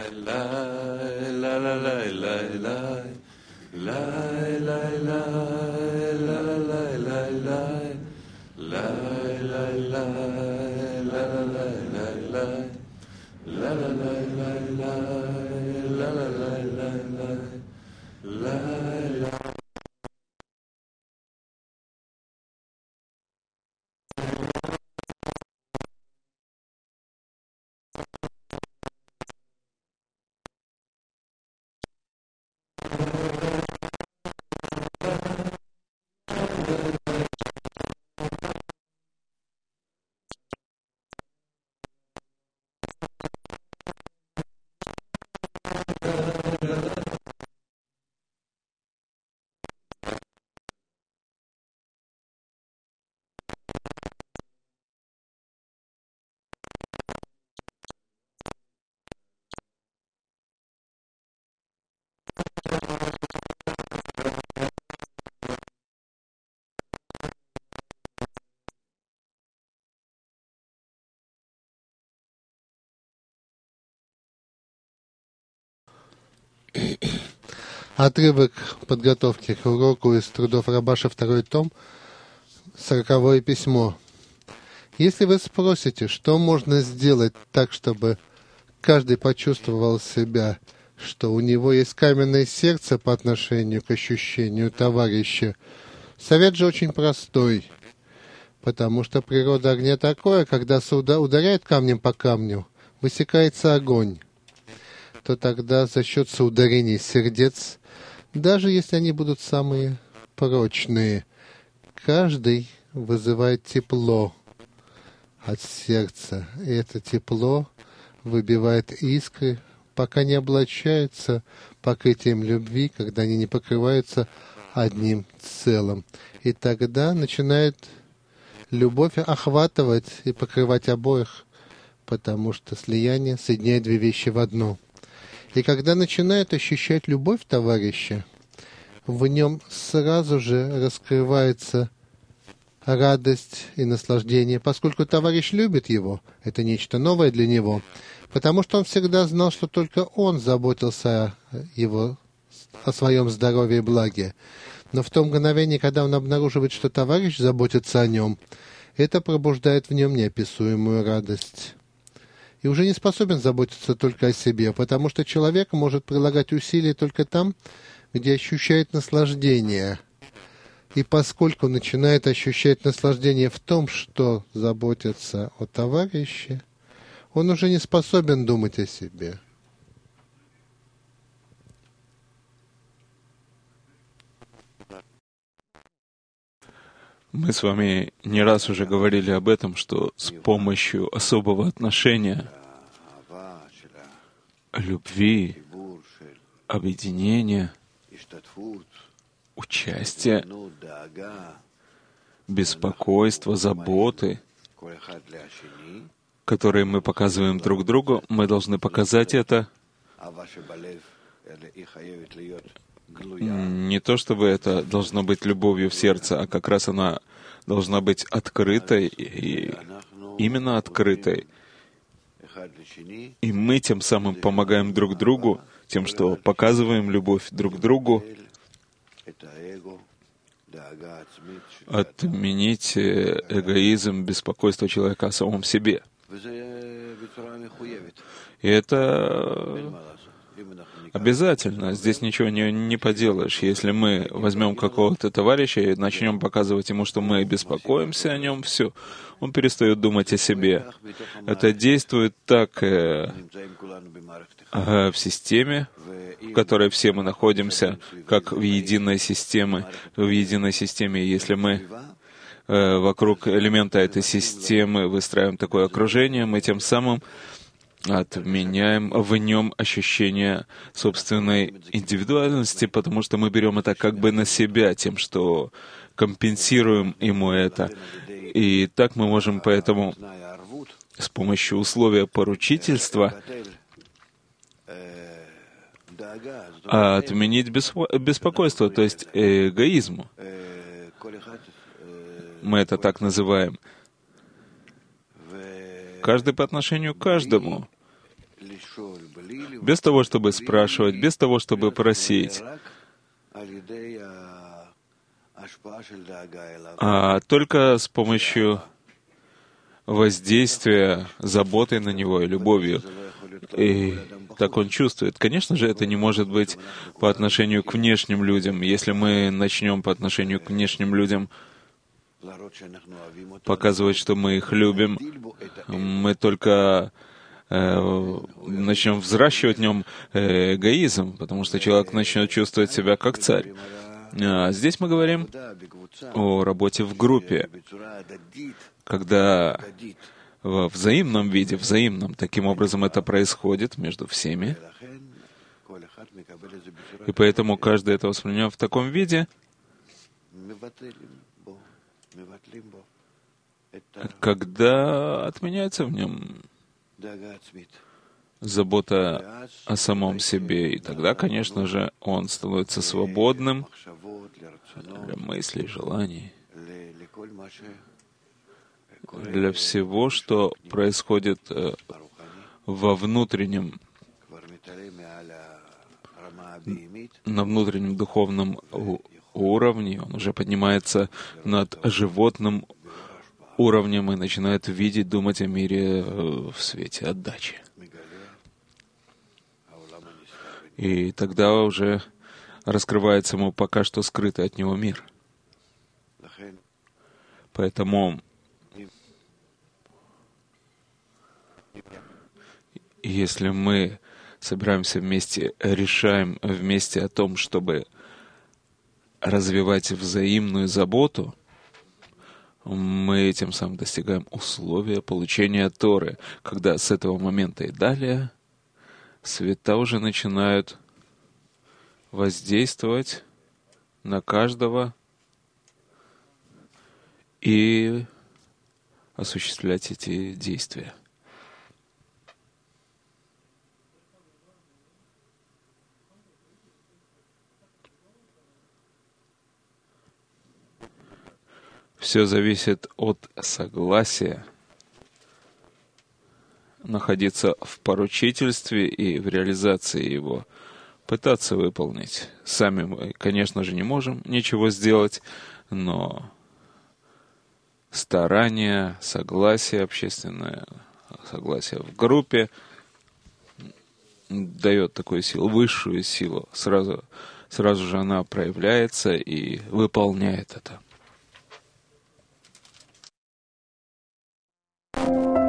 Отрывок подготовки к уроку из трудов Рабаша, 2 том, 40 письмо. Если вы спросите, что можно сделать так, чтобы каждый почувствовал себя, что у него есть каменное сердце по отношению к ощущению товарища, совет же очень простой, потому что природа огня такое, когда ударяет камнем по камню, высекается огонь, то тогда за счет соударений сердец, даже если они будут самые прочные, каждый вызывает тепло от сердца. И это тепло выбивает искры, пока не облачаются покрытием любви, когда они не покрываются одним целым. И тогда начинает любовь охватывать и покрывать обоих, потому что слияние соединяет две вещи в одно. И когда начинает ощущать любовь товарища, в нем сразу же раскрывается радость и наслаждение, поскольку товарищ любит его, это нечто новое для него, потому что он всегда знал, что только он заботился о своем здоровье и благе. Но в том мгновении, когда он обнаруживает, что товарищ заботится о нем, это пробуждает в нем неописуемую радость. И уже не способен заботиться только о себе, потому что человек может прилагать усилия только там, где ощущает наслаждение. И поскольку начинает ощущать наслаждение в том, что заботится о товарище, он уже не способен думать о себе. Мы с вами не раз уже говорили об этом, что с помощью особого отношения, любви, объединения, участия, беспокойства, заботы, которые мы показываем друг другу, мы должны показать это не то, чтобы это должно быть любовью в сердце, а как раз она должна быть открытой, и именно открытой. И мы тем самым помогаем друг другу, тем, что показываем любовь друг другу, отменить эгоизм, беспокойство человека о самом себе. И это обязательно. Здесь ничего не поделаешь. Если мы возьмем какого-то товарища и начнем показывать ему, что мы беспокоимся о нем, все, он перестает думать о себе. Это действует так в системе, в которой все мы находимся, как в единой системе. В единой системе, если мы вокруг элемента этой системы выстраиваем такое окружение, мы тем самым отменяем в нем ощущение собственной индивидуальности, потому что мы берем это как бы на себя, тем, что компенсируем ему это. И так мы можем поэтому с помощью условия поручительства отменить беспокойство, то есть эгоизм. Мы это так называем. Каждый по отношению к каждому. без того, чтобы спрашивать, без того, чтобы просить, а только с помощью воздействия, заботой на него и любовью. И так он чувствует. Конечно же, это не может быть по отношению к внешним людям. Если мы начнем по отношению к внешним людям показывать, что мы их любим, мы только начнем взращивать в нем эгоизм, потому что человек начнет чувствовать себя как царь. А здесь мы говорим о работе в группе, когда во взаимном виде, взаимном, таким образом это происходит между всеми. И поэтому каждый это воспринимает в таком виде, когда отменяется в нем забота о самом себе. И тогда, конечно же, он становится свободным для мыслей, желаний, для всего, что происходит во внутреннем, на внутреннем духовном уровне. Он уже поднимается над животным уровнем и начинает видеть, думать о мире в свете отдачи. И тогда уже раскрывается ему пока что скрытый от него мир. Поэтому если мы собираемся вместе, решаем вместе о том, чтобы развивать взаимную заботу, мы этим самым достигаем условия получения Торы, когда с этого момента и далее света уже начинают воздействовать на каждого и осуществлять эти действия. Все зависит от согласия находиться в поручительстве и в реализации его, пытаться выполнить. Сами мы, конечно же, не можем ничего сделать, но старание, согласие общественное, согласие в группе дает такую силу, высшую силу. Сразу же она проявляется и выполняет это.